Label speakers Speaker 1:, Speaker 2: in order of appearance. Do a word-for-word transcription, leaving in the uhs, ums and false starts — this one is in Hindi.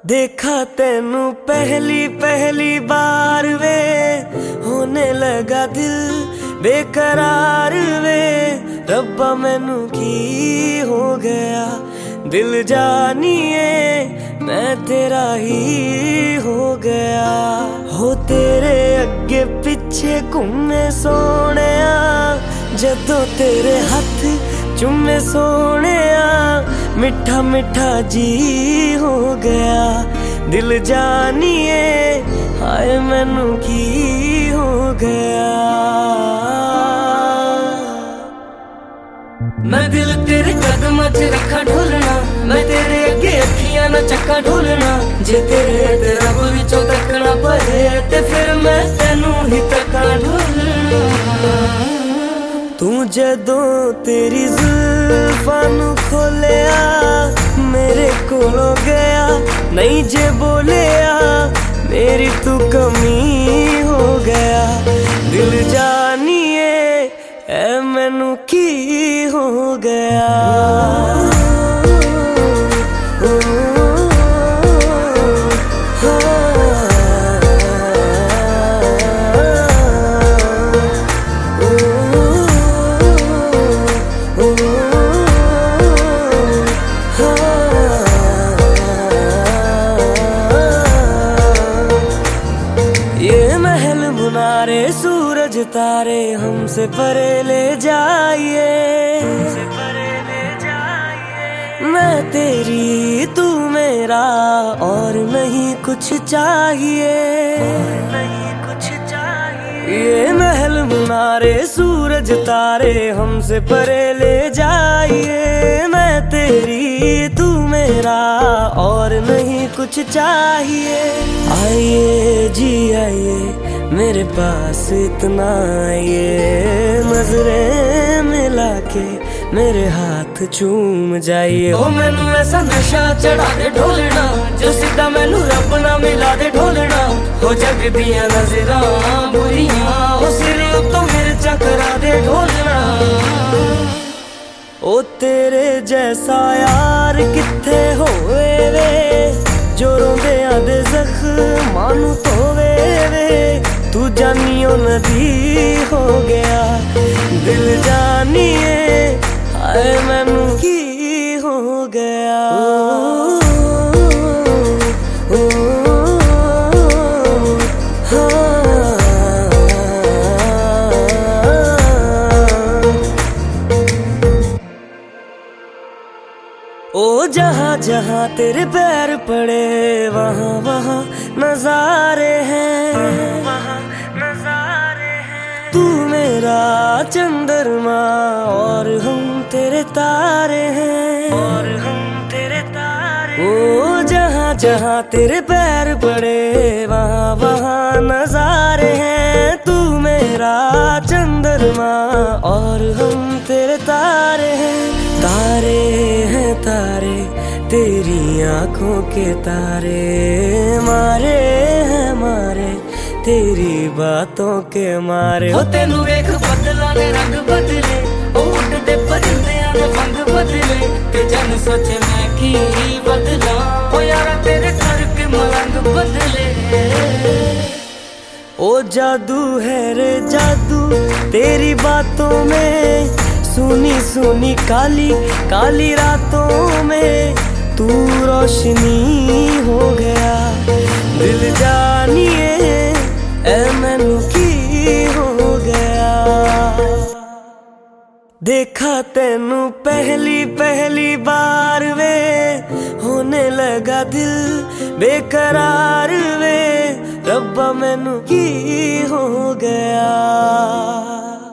Speaker 1: देखा तेनू पहली पहली बार वे, होने लगा दिल बेकरार वे। रब्बा मैनू की हो गया, दिल जानिए मैं तेरा ही हो गया। हो तेरे अगे पिछे घूमे सोने, जदों तेरे हथ चुमे सोने, मिठा मिठा जी हो गया। दिल जानिए हाय मैनू की हो गया। मैं दिल तेरे कदम च रखा ढोलना, मैं तेरे अगे अखियां ना चक्का ढोलना। जे तेरे ते रब विचों तकना पए ते फिर मैं तेनू ही तका ढोलना। तू जदों तेरी जुल्फां नू खोलिया, मेरे कोलों गया नहीं जे बोलिया, मेरी तू कमी हो गया। दिल जानिए ऐ मैनू की हो गया। ये महल मुनारे सूरज तारे हमसे परे ले जाइए, हमसे परे ले जाइए। मैं तेरी तू मेरा और नहीं कुछ चाहिए, और नहीं कुछ चाहिए। ये महल मुनारे सूरज तारे हमसे परे ले जाइए। मैं तेरी तू मेरा और नहीं कुछ चाहिए। आइए जी आइए मेरे पास इतना आइए, नजरें मिला के मेरे हाथ चूम जाइए। ओ मैनू ऐसा नशा चढ़ा दे ढोलना, जो सीधा मैनू रब ना मिला दे ढोलना। हो जग दियां नजरां बुरियां, ओ सिर उत्तों मिर्चा करा दे ढोलना। ओ तेरे जैसा यार किथे होवे वे, जो रोंदियां दे जख्मां नू धोवे वे। तू जानियो नदी हो गया, दिल जानिए हाय मैनू की हो गया। ओ, ओ, ओ जहाँ जहाँ तेरे पैर पड़े वहाँ वहाँ नजारे हैं, वहाँ नजारे हैं। तू मेरा चंद्रमा और हम तेरे तारे हैं, और हम तेरे तारे। ओ जहाँ जहाँ तेरे पैर पड़े वहाँ वहाँ नजारे हैं। तू मेरा चंद्रमा और हम तेरे तारे हैं। तारे हैं तारे तेरी आंखों के तारे, मारे हैं मारे तेरी बातों के मारे। हो तेनू वेख बदला ने रंग बदले, ओ उड़दे परिंदियां ने पंख बदले। ते जन सोचे मैं की बदला, ओ यारा तेरे करके मलंग बदले। ओ जादू है रे जादू तेरी बातों में, सुनी सुनी काली काली रातों में तू रोशनी हो गया। दिल जानिए ऐ मैनू की हो गया। देखा तेनू पहली पहली बार वे, होने लगा दिल बेकरार वे। रब्बा मैनू की हो गया।